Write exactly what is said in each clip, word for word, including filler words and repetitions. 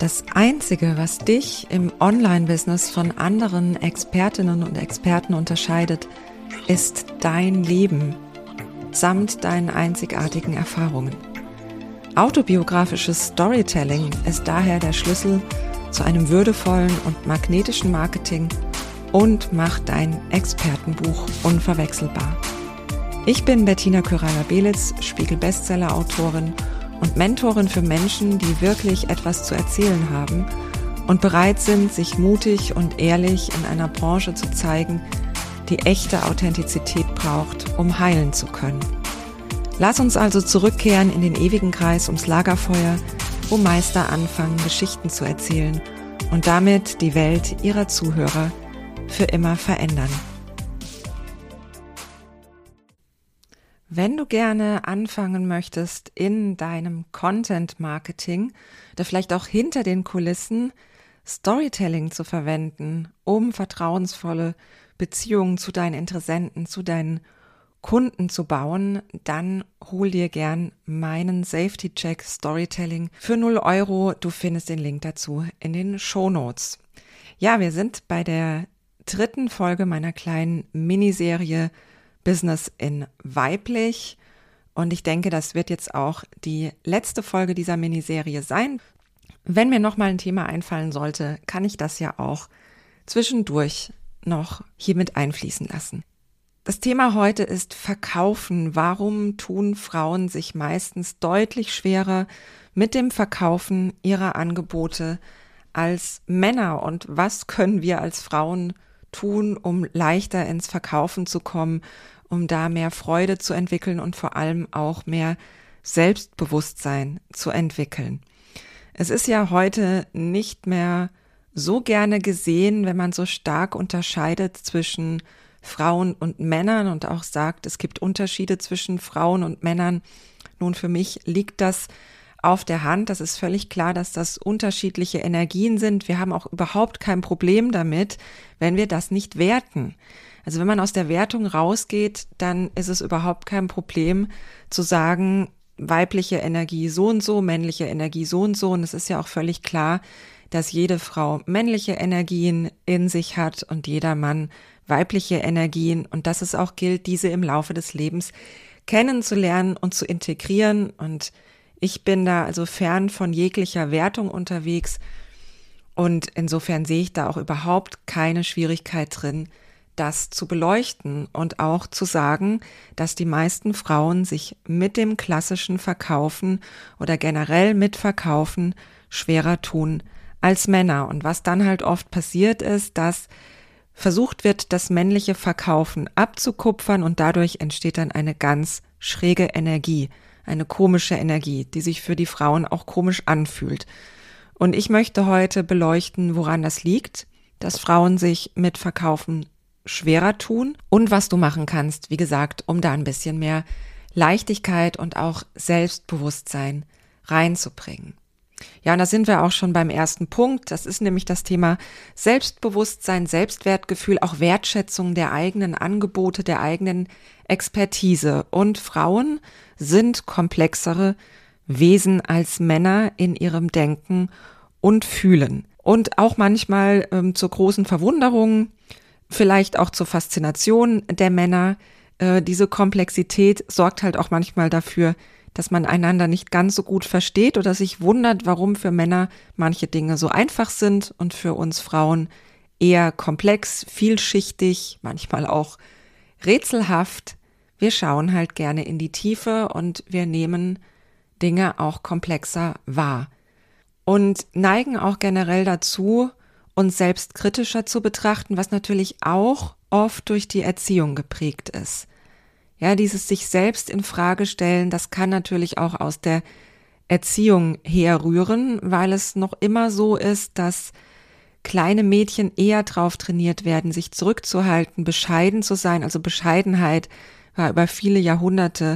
Das Einzige, was dich im Online-Business von anderen Expertinnen und Experten unterscheidet, ist dein Leben samt deinen einzigartigen Erfahrungen. Autobiografisches Storytelling ist daher der Schlüssel zu einem würdevollen und magnetischen Marketing und macht dein Expertenbuch unverwechselbar. Ich bin Bettina Kyralla-Belitz, Spiegel-Bestseller-Autorin und Mentorin für Menschen, die wirklich etwas zu erzählen haben und bereit sind, sich mutig und ehrlich in einer Branche zu zeigen, die echte Authentizität braucht, um heilen zu können. Lass uns also zurückkehren in den ewigen Kreis ums Lagerfeuer, wo Meister anfangen, Geschichten zu erzählen und damit die Welt ihrer Zuhörer für immer verändern. Wenn du gerne anfangen möchtest, in deinem Content-Marketing oder vielleicht auch hinter den Kulissen Storytelling zu verwenden, um vertrauensvolle Beziehungen zu deinen Interessenten, zu deinen Kunden zu bauen, dann hol dir gern meinen Safety-Check Storytelling für null Euro. Du findest den Link dazu in den Shownotes. Ja, wir sind bei der dritten Folge meiner kleinen Miniserie Business in Weiblich und ich denke, das wird jetzt auch die letzte Folge dieser Miniserie sein. Wenn mir noch mal ein Thema einfallen sollte, kann ich das ja auch zwischendurch noch hier mit einfließen lassen. Das Thema heute ist Verkaufen. Warum tun Frauen sich meistens deutlich schwerer mit dem Verkaufen ihrer Angebote als Männer? Und was können wir als Frauen tun, um leichter ins Verkaufen zu kommen, um da mehr Freude zu entwickeln und vor allem auch mehr Selbstbewusstsein zu entwickeln? Es ist ja heute nicht mehr so gerne gesehen, wenn man so stark unterscheidet zwischen Frauen und Männern und auch sagt, es gibt Unterschiede zwischen Frauen und Männern. Nun, für mich liegt das auf der Hand. Das ist völlig klar, dass das unterschiedliche Energien sind. Wir haben auch überhaupt kein Problem damit, wenn wir das nicht werten. Also wenn man aus der Wertung rausgeht, dann ist es überhaupt kein Problem zu sagen, weibliche Energie so und so, männliche Energie so und so. Und es ist ja auch völlig klar, dass jede Frau männliche Energien in sich hat und jeder Mann weibliche Energien und dass es auch gilt, diese im Laufe des Lebens kennenzulernen und zu integrieren. Und ich bin da also fern von jeglicher Wertung unterwegs und insofern sehe ich da auch überhaupt keine Schwierigkeit drin, das zu beleuchten und auch zu sagen, dass die meisten Frauen sich mit dem klassischen Verkaufen oder generell mit Verkaufen schwerer tun als Männer. Und was dann halt oft passiert ist, dass versucht wird, das männliche Verkaufen abzukupfern und dadurch entsteht dann eine ganz schräge Energie, eine komische Energie, die sich für die Frauen auch komisch anfühlt. Und ich möchte heute beleuchten, woran das liegt, dass Frauen sich mit Verkaufen schwerer tun und was du machen kannst, wie gesagt, um da ein bisschen mehr Leichtigkeit und auch Selbstbewusstsein reinzubringen. Ja, und da sind wir auch schon beim ersten Punkt. Das ist nämlich das Thema Selbstbewusstsein, Selbstwertgefühl, auch Wertschätzung der eigenen Angebote, der eigenen Expertise. Und Frauen sind komplexere Wesen als Männer in ihrem Denken und Fühlen. Und auch manchmal ähm, zur großen Verwunderung, vielleicht auch zur Faszination der Männer. Äh, diese Komplexität sorgt halt auch manchmal dafür, dass man einander nicht ganz so gut versteht oder sich wundert, warum für Männer manche Dinge so einfach sind und für uns Frauen eher komplex, vielschichtig, manchmal auch rätselhaft. Wir schauen halt gerne in die Tiefe und wir nehmen Dinge auch komplexer wahr und neigen auch generell dazu, uns selbst kritischer zu betrachten, was natürlich auch oft durch die Erziehung geprägt ist. Ja, dieses sich selbst in Frage stellen, das kann natürlich auch aus der Erziehung herrühren, weil es noch immer so ist, dass kleine Mädchen eher drauf trainiert werden, sich zurückzuhalten, bescheiden zu sein. Also Bescheidenheit war über viele Jahrhunderte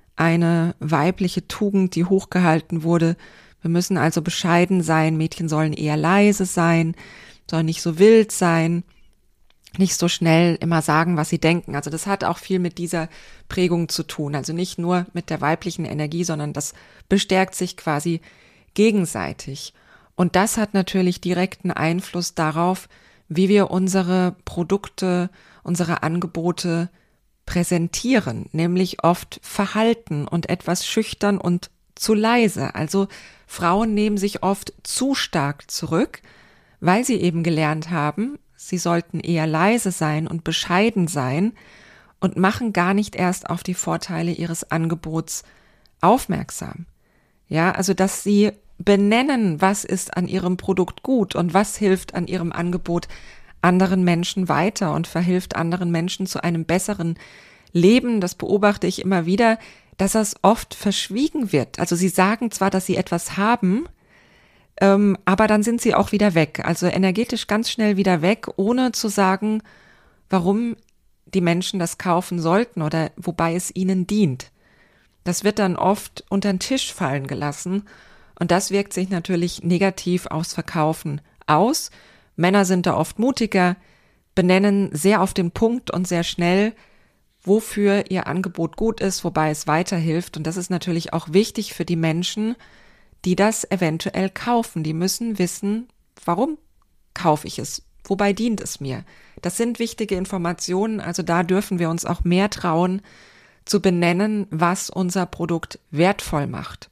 eine weibliche Tugend, die hochgehalten wurde. Wir müssen also bescheiden sein, Mädchen sollen eher leise sein, sollen nicht so wild sein, nicht so schnell immer sagen, was sie denken. Also das hat auch viel mit dieser Prägung zu tun. Also nicht nur mit der weiblichen Energie, sondern das bestärkt sich quasi gegenseitig. Und das hat natürlich direkten Einfluss darauf, wie wir unsere Produkte, unsere Angebote präsentieren, nämlich oft verhalten und etwas schüchtern und zu leise. Also Frauen nehmen sich oft zu stark zurück, weil sie eben gelernt haben, sie sollten eher leise sein und bescheiden sein und machen gar nicht erst auf die Vorteile ihres Angebots aufmerksam. Ja, also dass sie benennen, was ist an ihrem Produkt gut und was hilft an ihrem Angebot anderen Menschen weiter und verhilft anderen Menschen zu einem besseren Leben. Das beobachte ich immer wieder, dass das oft verschwiegen wird. Also sie sagen zwar, dass sie etwas haben, ähm, aber dann sind sie auch wieder weg. Also energetisch ganz schnell wieder weg, ohne zu sagen, warum die Menschen das kaufen sollten oder wobei es ihnen dient. Das wird dann oft unter den Tisch fallen gelassen und das wirkt sich natürlich negativ aufs Verkaufen aus. Männer sind da oft mutiger, benennen sehr auf den Punkt und sehr schnell, wofür ihr Angebot gut ist, wobei es weiterhilft. Und das ist natürlich auch wichtig für die Menschen, die das eventuell kaufen. Die müssen wissen, warum kaufe ich es, wobei dient es mir. Das sind wichtige Informationen, also da dürfen wir uns auch mehr trauen, zu benennen, was unser Produkt wertvoll macht.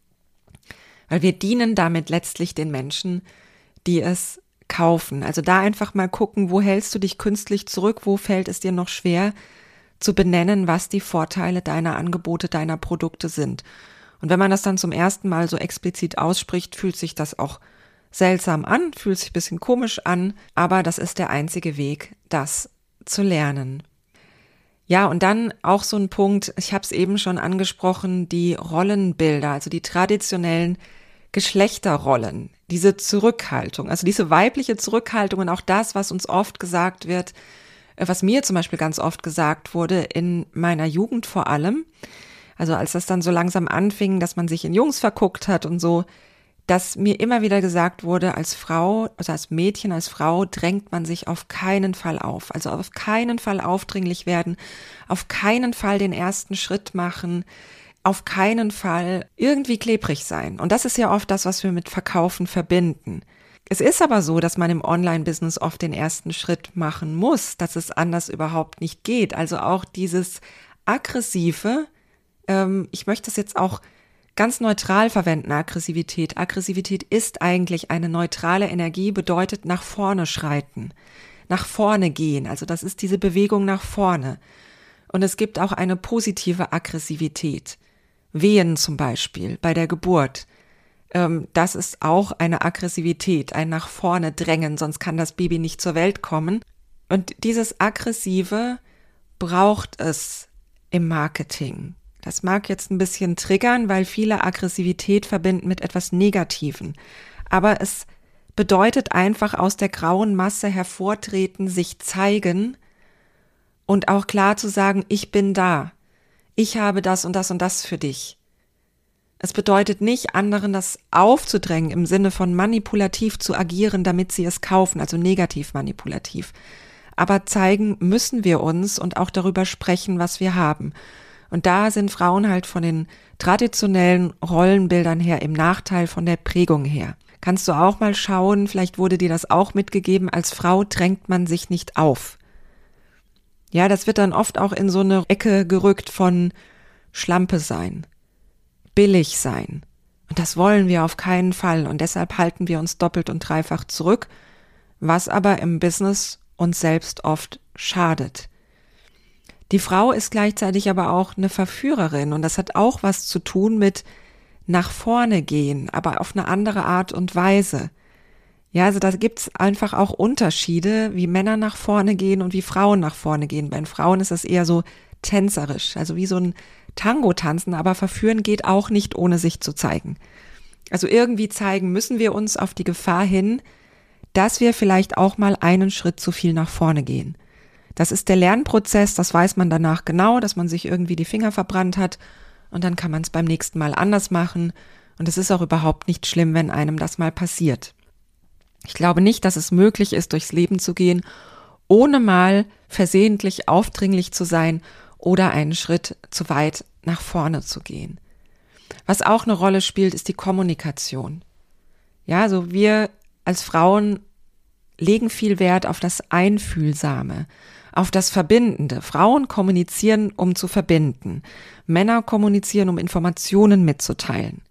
Weil wir dienen damit letztlich den Menschen, die es kaufen. Also da einfach mal gucken, wo hältst du dich künstlich zurück, wo fällt es dir noch schwer, zu benennen, was die Vorteile deiner Angebote, deiner Produkte sind. Und wenn man das dann zum ersten Mal so explizit ausspricht, fühlt sich das auch seltsam an, fühlt sich ein bisschen komisch an, aber das ist der einzige Weg, das zu lernen. Ja, und dann auch so ein Punkt, ich habe es eben schon angesprochen, die Rollenbilder, also die traditionellen Geschlechterrollen, diese Zurückhaltung, also diese weibliche Zurückhaltung und auch das, was uns oft gesagt wird, was mir zum Beispiel ganz oft gesagt wurde, in meiner Jugend vor allem, also als das dann so langsam anfing, dass man sich in Jungs verguckt hat und so, dass mir immer wieder gesagt wurde, als Frau, also als Mädchen, als Frau drängt man sich auf keinen Fall auf, also auf keinen Fall aufdringlich werden, auf keinen Fall den ersten Schritt machen, auf keinen Fall irgendwie klebrig sein. Und das ist ja oft das, was wir mit Verkaufen verbinden. Es ist aber so, dass man im Online-Business oft den ersten Schritt machen muss, dass es anders überhaupt nicht geht. Also auch dieses aggressive, ähm, ich möchte das jetzt auch ganz neutral verwenden, Aggressivität. Aggressivität ist eigentlich eine neutrale Energie, bedeutet nach vorne schreiten, nach vorne gehen. Also das ist diese Bewegung nach vorne. Und es gibt auch eine positive Aggressivität. Wehen zum Beispiel bei der Geburt. Ähm, das ist auch eine Aggressivität, ein nach vorne drängen, sonst kann das Baby nicht zur Welt kommen. Und dieses Aggressive braucht es im Marketing. Das mag jetzt ein bisschen triggern, weil viele Aggressivität verbinden mit etwas Negativen. Aber es bedeutet einfach aus der grauen Masse hervortreten, sich zeigen und auch klar zu sagen, ich bin da. Ich habe das und das und das für dich. Es bedeutet nicht, anderen das aufzudrängen im Sinne von manipulativ zu agieren, damit sie es kaufen, also negativ manipulativ. Aber zeigen müssen wir uns und auch darüber sprechen, was wir haben. Und da sind Frauen halt von den traditionellen Rollenbildern her im Nachteil von der Prägung her. Kannst du auch mal schauen, vielleicht wurde dir das auch mitgegeben, als Frau drängt man sich nicht auf. Ja, das wird dann oft auch in so eine Ecke gerückt von Schlampe sein, billig sein. Und das wollen wir auf keinen Fall. Und deshalb halten wir uns doppelt und dreifach zurück, was aber im Business uns selbst oft schadet. Die Frau ist gleichzeitig aber auch eine Verführerin und das hat auch was zu tun mit nach vorne gehen, aber auf eine andere Art und Weise. Ja, also da gibt's einfach auch Unterschiede, wie Männer nach vorne gehen und wie Frauen nach vorne gehen. Bei den Frauen ist das eher so tänzerisch, also wie so ein Tango tanzen, aber verführen geht auch nicht, ohne sich zu zeigen. Also irgendwie zeigen müssen wir uns auf die Gefahr hin, dass wir vielleicht auch mal einen Schritt zu viel nach vorne gehen. Das ist der Lernprozess, das weiß man danach genau, dass man sich irgendwie die Finger verbrannt hat und dann kann man es beim nächsten Mal anders machen und es ist auch überhaupt nicht schlimm, wenn einem das mal passiert. Ich glaube nicht, dass es möglich ist, durchs Leben zu gehen, ohne mal versehentlich aufdringlich zu sein oder einen Schritt zu weit nach vorne zu gehen. Was auch eine Rolle spielt, ist die Kommunikation. Ja, also wir als Frauen legen viel Wert auf das Einfühlsame, auf das Verbindende. Frauen kommunizieren, um zu verbinden. Männer kommunizieren, um Informationen mitzuteilen.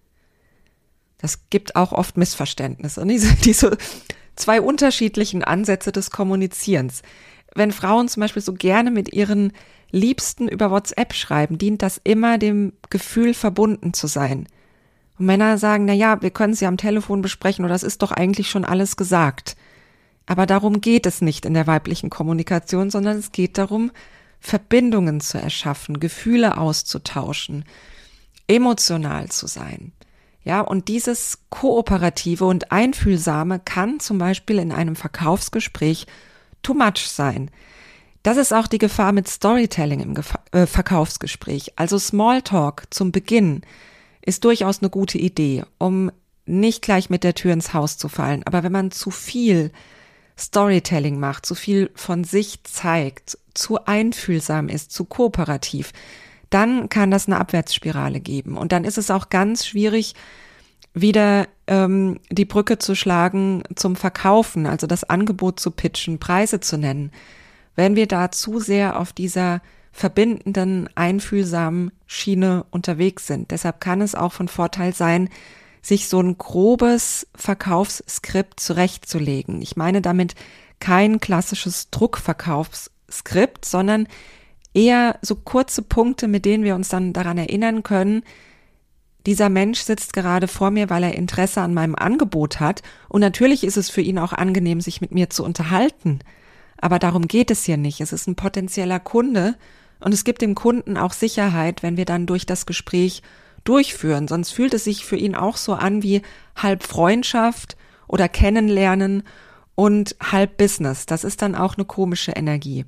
Das gibt auch oft Missverständnisse. Diese, diese zwei unterschiedlichen Ansätze des Kommunizierens. Wenn Frauen zum Beispiel so gerne mit ihren Liebsten über WhatsApp schreiben, dient das immer dem Gefühl, verbunden zu sein. Und Männer sagen, na ja, wir können es ja am Telefon besprechen oder das ist doch eigentlich schon alles gesagt. Aber darum geht es nicht in der weiblichen Kommunikation, sondern es geht darum, Verbindungen zu erschaffen, Gefühle auszutauschen, emotional zu sein. Ja, und dieses Kooperative und Einfühlsame kann zum Beispiel in einem Verkaufsgespräch too much sein. Das ist auch die Gefahr mit Storytelling im Gef- äh, Verkaufsgespräch. Also Smalltalk zum Beginn ist durchaus eine gute Idee, um nicht gleich mit der Tür ins Haus zu fallen. Aber wenn man zu viel Storytelling macht, zu viel von sich zeigt, zu einfühlsam ist, zu kooperativ, dann kann das eine Abwärtsspirale geben. Und dann ist es auch ganz schwierig, wieder ähm, die Brücke zu schlagen zum Verkaufen, also das Angebot zu pitchen, Preise zu nennen. Wenn wir da zu sehr auf dieser verbindenden, einfühlsamen Schiene unterwegs sind. Deshalb kann es auch von Vorteil sein, sich so ein grobes Verkaufsskript zurechtzulegen. Ich meine damit kein klassisches Druckverkaufsskript, sondern eher so kurze Punkte, mit denen wir uns dann daran erinnern können, dieser Mensch sitzt gerade vor mir, weil er Interesse an meinem Angebot hat. Und natürlich ist es für ihn auch angenehm, sich mit mir zu unterhalten. Aber darum geht es hier nicht. Es ist ein potenzieller Kunde und es gibt dem Kunden auch Sicherheit, wenn wir dann durch das Gespräch durchführen. Sonst fühlt es sich für ihn auch so an wie halb Freundschaft oder Kennenlernen und halb Business. Das ist dann auch eine komische Energie.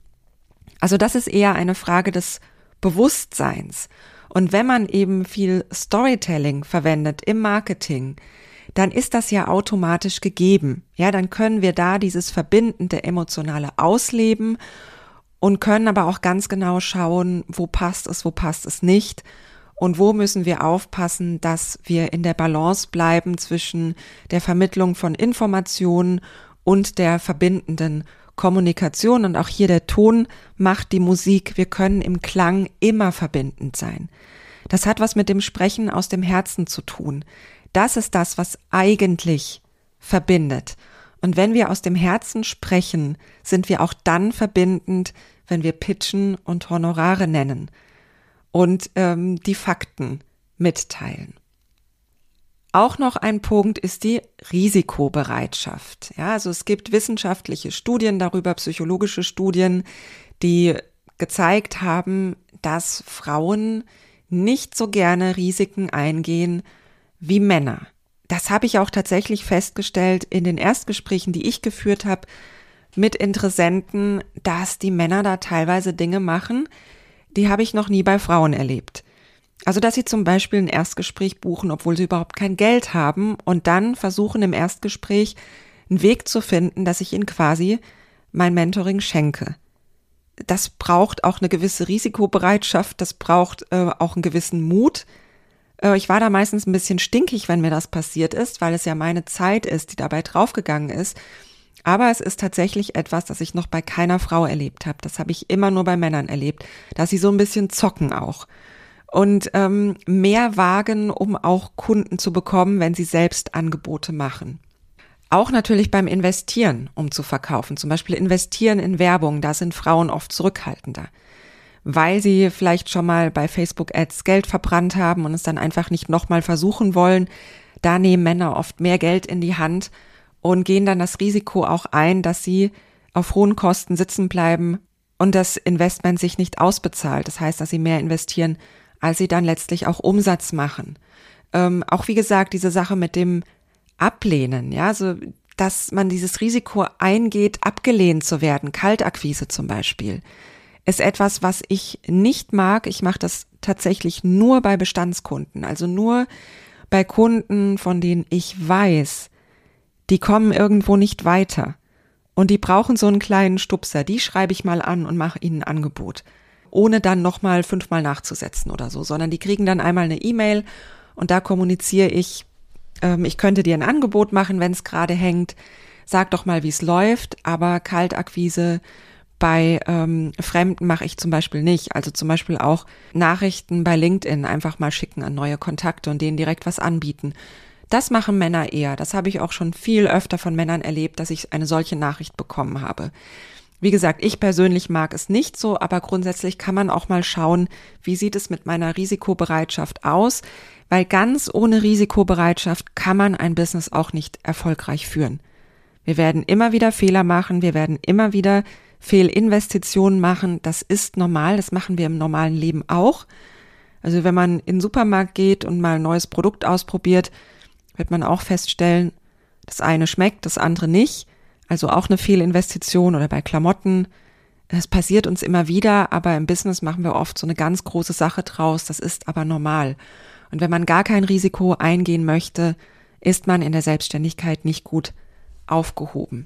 Also das ist eher eine Frage des Bewusstseins. Und wenn man eben viel Storytelling verwendet im Marketing, dann ist das ja automatisch gegeben. Ja, dann können wir da dieses verbindende Emotionale ausleben und können aber auch ganz genau schauen, wo passt es, wo passt es nicht und wo müssen wir aufpassen, dass wir in der Balance bleiben zwischen der Vermittlung von Informationen und der verbindenden Kommunikation. Und auch hier der Ton macht die Musik. Wir können im Klang immer verbindend sein. Das hat was mit dem Sprechen aus dem Herzen zu tun. Das ist das, was eigentlich verbindet. Und wenn wir aus dem Herzen sprechen, sind wir auch dann verbindend, wenn wir pitchen und Honorare nennen und ähm, die Fakten mitteilen. Auch noch ein Punkt ist die Risikobereitschaft. Ja, also es gibt wissenschaftliche Studien darüber, psychologische Studien, die gezeigt haben, dass Frauen nicht so gerne Risiken eingehen wie Männer. Das habe ich auch tatsächlich festgestellt in den Erstgesprächen, die ich geführt habe mit Interessenten, dass die Männer da teilweise Dinge machen, die habe ich noch nie bei Frauen erlebt. Also, dass sie zum Beispiel ein Erstgespräch buchen, obwohl sie überhaupt kein Geld haben und dann versuchen im Erstgespräch einen Weg zu finden, dass ich ihnen quasi mein Mentoring schenke. Das braucht auch eine gewisse Risikobereitschaft, das braucht äh, auch einen gewissen Mut. Äh, ich war da meistens ein bisschen stinkig, wenn mir das passiert ist, weil es ja meine Zeit ist, die dabei draufgegangen ist. Aber es ist tatsächlich etwas, das ich noch bei keiner Frau erlebt habe. Das habe ich immer nur bei Männern erlebt, dass sie so ein bisschen zocken auch. Und ähm, mehr wagen, um auch Kunden zu bekommen, wenn sie selbst Angebote machen. Auch natürlich beim Investieren, um zu verkaufen. Zum Beispiel investieren in Werbung, da sind Frauen oft zurückhaltender, weil sie vielleicht schon mal bei Facebook-Ads Geld verbrannt haben und es dann einfach nicht nochmal versuchen wollen. Da nehmen Männer oft mehr Geld in die Hand und gehen dann das Risiko auch ein, dass sie auf hohen Kosten sitzen bleiben und das Investment sich nicht ausbezahlt. Das heißt, dass sie mehr investieren, als sie dann letztlich auch Umsatz machen. Ähm, auch wie gesagt, diese Sache mit dem Ablehnen, ja, so, dass man dieses Risiko eingeht, abgelehnt zu werden, Kaltakquise zum Beispiel, ist etwas, was ich nicht mag. Ich mache das tatsächlich nur bei Bestandskunden, also nur bei Kunden, von denen ich weiß, die kommen irgendwo nicht weiter und die brauchen so einen kleinen Stupser, die schreibe ich mal an und mache ihnen ein Angebot, ohne dann nochmal fünfmal nachzusetzen oder so, sondern die kriegen dann einmal eine E-Mail und da kommuniziere ich ähm, ich könnte dir ein Angebot machen, wenn es gerade hängt, sag doch mal, wie es läuft, aber Kaltakquise bei ähm, Fremden mache ich zum Beispiel nicht. Also zum Beispiel auch Nachrichten bei LinkedIn einfach mal schicken an neue Kontakte und denen direkt was anbieten. Das machen Männer eher. Das habe ich auch schon viel öfter von Männern erlebt, dass ich eine solche Nachricht bekommen habe. Wie gesagt, ich persönlich mag es nicht so, aber grundsätzlich kann man auch mal schauen, wie sieht es mit meiner Risikobereitschaft aus, weil ganz ohne Risikobereitschaft kann man ein Business auch nicht erfolgreich führen. Wir werden immer wieder Fehler machen, wir werden immer wieder Fehlinvestitionen machen, das ist normal, das machen wir im normalen Leben auch. Also wenn man in den Supermarkt geht und mal ein neues Produkt ausprobiert, wird man auch feststellen, das eine schmeckt, das andere nicht. Also auch eine Fehlinvestition oder bei Klamotten. Es passiert uns immer wieder, aber im Business machen wir oft so eine ganz große Sache draus. Das ist aber normal. Und wenn man gar kein Risiko eingehen möchte, ist man in der Selbstständigkeit nicht gut aufgehoben.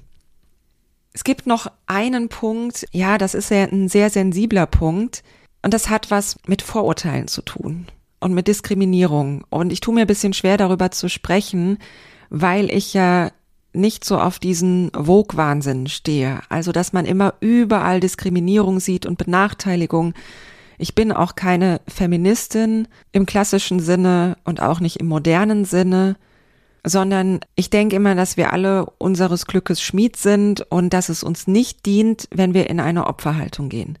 Es gibt noch einen Punkt, ja, das ist ja ein sehr sensibler Punkt und das hat was mit Vorurteilen zu tun und mit Diskriminierung. Und ich tue mir ein bisschen schwer, darüber zu sprechen, weil ich ja nicht so auf diesen Vogue-Wahnsinn stehe. Also, dass man immer überall Diskriminierung sieht und Benachteiligung. Ich bin auch keine Feministin im klassischen Sinne und auch nicht im modernen Sinne, sondern ich denke immer, dass wir alle unseres Glückes Schmied sind und dass es uns nicht dient, wenn wir in eine Opferhaltung gehen.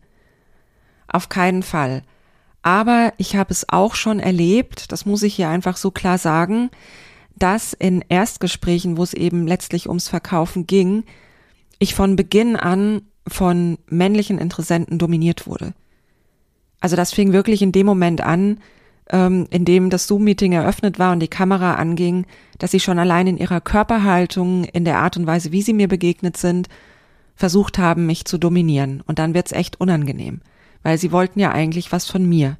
Auf keinen Fall. Aber ich habe es auch schon erlebt, das muss ich hier einfach so klar sagen, dass in Erstgesprächen, wo es eben letztlich ums Verkaufen ging, ich von Beginn an von männlichen Interessenten dominiert wurde. Also das fing wirklich in dem Moment an, ähm, in dem das Zoom-Meeting eröffnet war und die Kamera anging, dass sie schon allein in ihrer Körperhaltung, in der Art und Weise, wie sie mir begegnet sind, versucht haben, mich zu dominieren. Und dann wird's echt unangenehm, weil sie wollten ja eigentlich was von mir.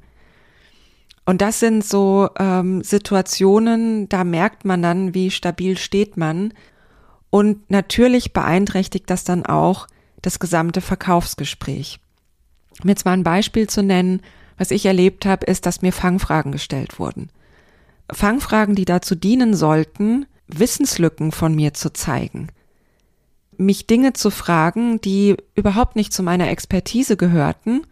Und das sind so ähm, Situationen, da merkt man dann, wie stabil steht man. Und natürlich beeinträchtigt das dann auch das gesamte Verkaufsgespräch. Um jetzt mal ein Beispiel zu nennen, was ich erlebt habe, ist, dass mir Fangfragen gestellt wurden. Fangfragen, die dazu dienen sollten, Wissenslücken von mir zu zeigen. Mich Dinge zu fragen, die überhaupt nicht zu meiner Expertise gehörten.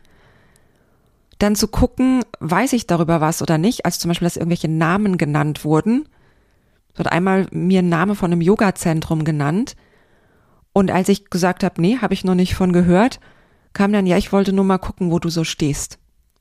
Dann zu gucken, weiß ich darüber was oder nicht, als zum Beispiel, dass irgendwelche Namen genannt wurden. Es wird einmal mir ein Name von einem Yoga-Zentrum genannt und als ich gesagt habe, nee, habe ich noch nicht von gehört, kam dann, ja, ich wollte nur mal gucken, wo du so stehst.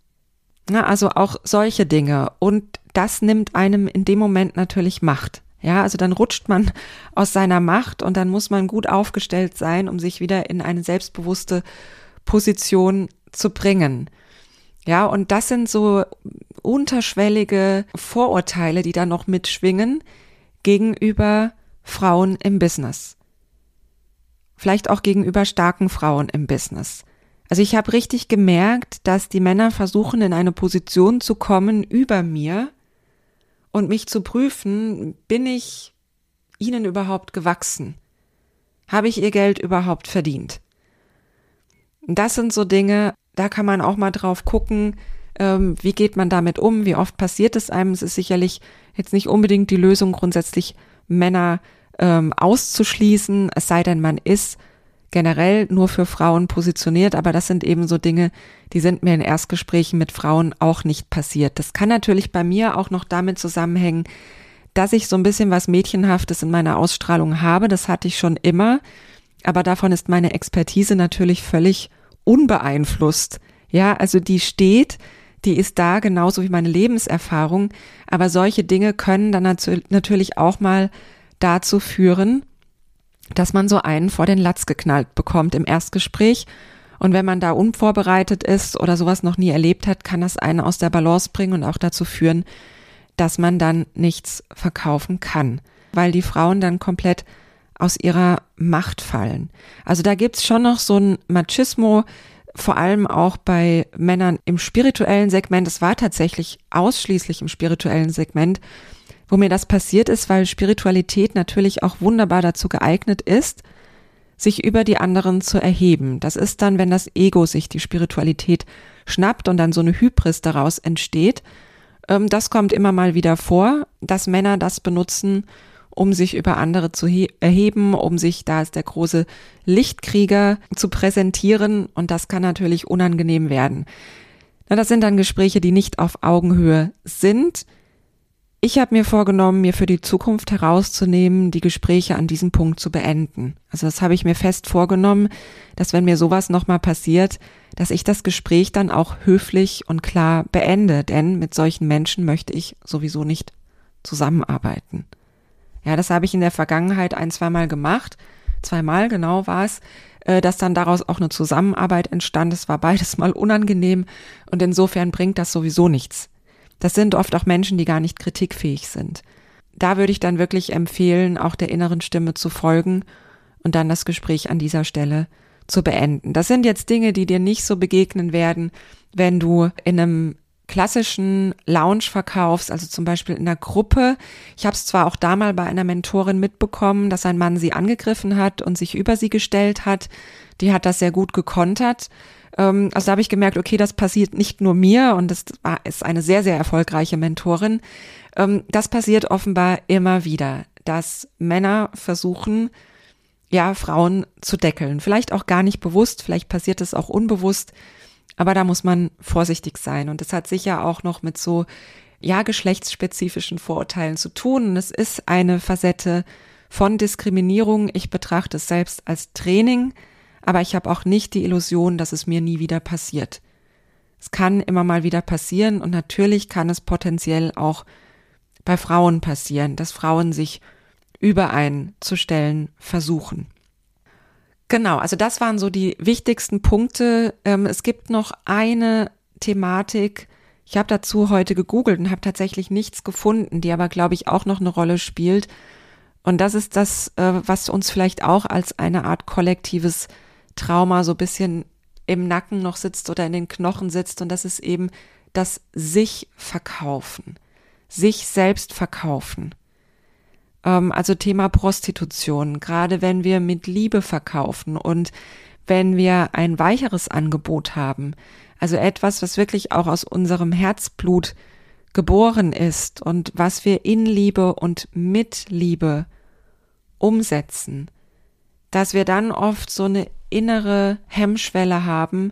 Na, also auch solche Dinge und das nimmt einem in dem Moment natürlich Macht. Ja, also dann rutscht man aus seiner Macht und dann muss man gut aufgestellt sein, um sich wieder in eine selbstbewusste Position zu bringen. Ja, und das sind so unterschwellige Vorurteile, die da noch mitschwingen gegenüber Frauen im Business. Vielleicht auch gegenüber starken Frauen im Business. Also ich habe richtig gemerkt, dass die Männer versuchen, in eine Position zu kommen über mir und mich zu prüfen, bin ich ihnen überhaupt gewachsen? Habe ich ihr Geld überhaupt verdient? Das sind so Dinge, da kann man auch mal drauf gucken, ähm, wie geht man damit um, wie oft passiert es einem. Es ist sicherlich jetzt nicht unbedingt die Lösung, grundsätzlich Männer ähm, auszuschließen, es sei denn, man ist generell nur für Frauen positioniert, aber das sind eben so Dinge, die sind mir in Erstgesprächen mit Frauen auch nicht passiert. Das kann natürlich bei mir auch noch damit zusammenhängen, dass ich so ein bisschen was Mädchenhaftes in meiner Ausstrahlung habe, das hatte ich schon immer, aber davon ist meine Expertise natürlich völlig unbeeinflusst. Ja, also die steht, die ist da, genauso wie meine Lebenserfahrung, aber solche Dinge können dann nat- natürlich auch mal dazu führen, dass man so einen vor den Latz geknallt bekommt im Erstgespräch. Und wenn man da unvorbereitet ist oder sowas noch nie erlebt hat, kann das einen aus der Balance bringen und auch dazu führen, dass man dann nichts verkaufen kann, weil die Frauen dann komplett aus ihrer Macht fallen. Also da gibt's schon noch so ein Machismo, vor allem auch bei Männern im spirituellen Segment. Es war tatsächlich ausschließlich im spirituellen Segment, wo mir das passiert ist, weil Spiritualität natürlich auch wunderbar dazu geeignet ist, sich über die anderen zu erheben. Das ist dann, wenn das Ego sich die Spiritualität schnappt und dann so eine Hybris daraus entsteht. Ähm, das kommt immer mal wieder vor, dass Männer das benutzen, um sich über andere zu he- erheben, um sich da als der große Lichtkrieger zu präsentieren, und das kann natürlich unangenehm werden. Na, das sind dann Gespräche, die nicht auf Augenhöhe sind. Ich habe mir vorgenommen, mir für die Zukunft herauszunehmen, die Gespräche an diesem Punkt zu beenden. Also das habe ich mir fest vorgenommen, dass wenn mir sowas nochmal passiert, dass ich das Gespräch dann auch höflich und klar beende, denn mit solchen Menschen möchte ich sowieso nicht zusammenarbeiten. Ja, das habe ich in der Vergangenheit ein, zweimal gemacht, zweimal genau war es, äh, dass dann daraus auch eine Zusammenarbeit entstand. Es war beides mal unangenehm und insofern bringt das sowieso nichts. Das sind oft auch Menschen, die gar nicht kritikfähig sind. Da würde ich dann wirklich empfehlen, auch der inneren Stimme zu folgen und dann das Gespräch an dieser Stelle zu beenden. Das sind jetzt Dinge, die dir nicht so begegnen werden, wenn du in einem klassischen Lounge verkaufst, also zum Beispiel in einer Gruppe. Ich habe es zwar auch da mal bei einer Mentorin mitbekommen, dass ein Mann sie angegriffen hat und sich über sie gestellt hat. Die hat das sehr gut gekontert. Also da habe ich gemerkt, okay, das passiert nicht nur mir, und das ist eine sehr, sehr erfolgreiche Mentorin. Das passiert offenbar immer wieder, dass Männer versuchen, ja, Frauen zu deckeln. Vielleicht auch gar nicht bewusst, vielleicht passiert es auch unbewusst, aber da muss man vorsichtig sein. Und das hat sicher auch noch mit so, ja, geschlechtsspezifischen Vorurteilen zu tun. Und es ist eine Facette von Diskriminierung. Ich betrachte es selbst als Training, aber ich habe auch nicht die Illusion, dass es mir nie wieder passiert. Es kann immer mal wieder passieren und natürlich kann es potenziell auch bei Frauen passieren, dass Frauen sich über einen zu stellen versuchen. Genau, also das waren so die wichtigsten Punkte. Ähm, es gibt noch eine Thematik, ich habe dazu heute gegoogelt und habe tatsächlich nichts gefunden, die aber, glaube ich, auch noch eine Rolle spielt. Und das ist das, äh, was uns vielleicht auch als eine Art kollektives Trauma so ein bisschen im Nacken noch sitzt oder in den Knochen sitzt. Und das ist eben das Sich-Verkaufen, sich selbst verkaufen. Also Thema Prostitution, gerade wenn wir mit Liebe verkaufen und wenn wir ein weicheres Angebot haben, also etwas, was wirklich auch aus unserem Herzblut geboren ist und was wir in Liebe und mit Liebe umsetzen, dass wir dann oft so eine innere Hemmschwelle haben,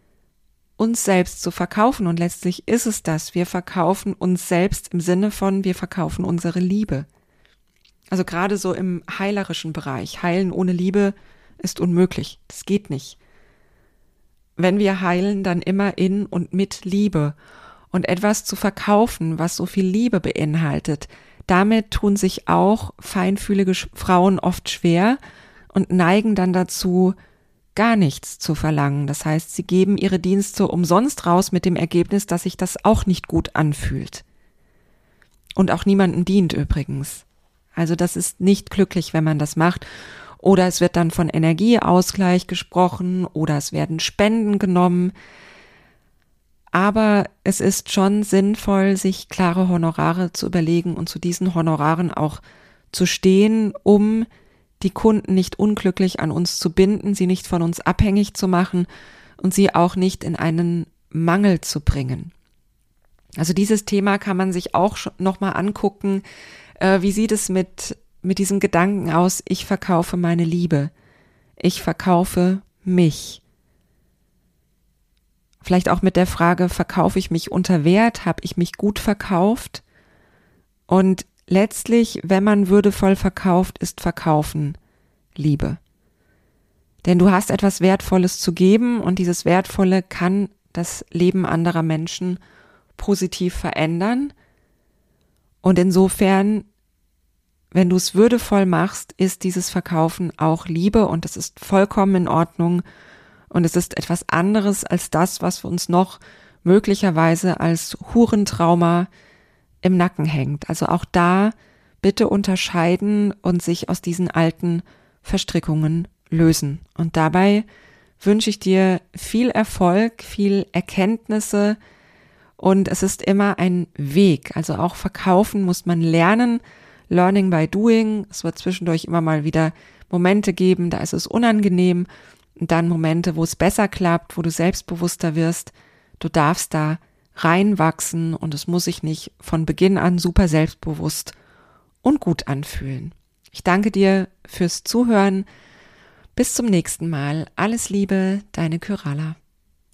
uns selbst zu verkaufen. Und letztlich ist es das, wir verkaufen uns selbst im Sinne von, wir verkaufen unsere Liebe. Also gerade so im heilerischen Bereich. Heilen ohne Liebe ist unmöglich. Das geht nicht. Wenn wir heilen, dann immer in und mit Liebe. Und etwas zu verkaufen, was so viel Liebe beinhaltet, damit tun sich auch feinfühlige Frauen oft schwer und neigen dann dazu, gar nichts zu verlangen. Das heißt, sie geben ihre Dienste umsonst raus mit dem Ergebnis, dass sich das auch nicht gut anfühlt. Und auch niemandem dient übrigens. Also das ist nicht glücklich, wenn man das macht. Oder es wird dann von Energieausgleich gesprochen oder es werden Spenden genommen. Aber es ist schon sinnvoll, sich klare Honorare zu überlegen und zu diesen Honoraren auch zu stehen, um die Kunden nicht unglücklich an uns zu binden, sie nicht von uns abhängig zu machen und sie auch nicht in einen Mangel zu bringen. Also dieses Thema kann man sich auch nochmal angucken. Wie sieht es mit, mit diesem Gedanken aus, ich verkaufe meine Liebe, ich verkaufe mich? Vielleicht auch mit der Frage, verkaufe ich mich unter Wert, habe ich mich gut verkauft? Und letztlich, wenn man würdevoll verkauft, ist Verkaufen Liebe. Denn du hast etwas Wertvolles zu geben und dieses Wertvolle kann das Leben anderer Menschen positiv verändern. Und insofern, wenn du es würdevoll machst, ist dieses Verkaufen auch Liebe und das ist vollkommen in Ordnung und es ist etwas anderes als das, was uns noch möglicherweise als Hurentrauma im Nacken hängt. Also auch da bitte unterscheiden und sich aus diesen alten Verstrickungen lösen. Und dabei wünsche ich dir viel Erfolg, viel Erkenntnisse und es ist immer ein Weg. Also auch verkaufen muss man lernen. Learning by doing. Es wird zwischendurch immer mal wieder Momente geben, da ist es unangenehm und dann Momente, wo es besser klappt, wo du selbstbewusster wirst. Du darfst da reinwachsen und es muss sich nicht von Beginn an super selbstbewusst und gut anfühlen. Ich danke dir fürs Zuhören. Bis zum nächsten Mal. Alles Liebe, deine Kyralla.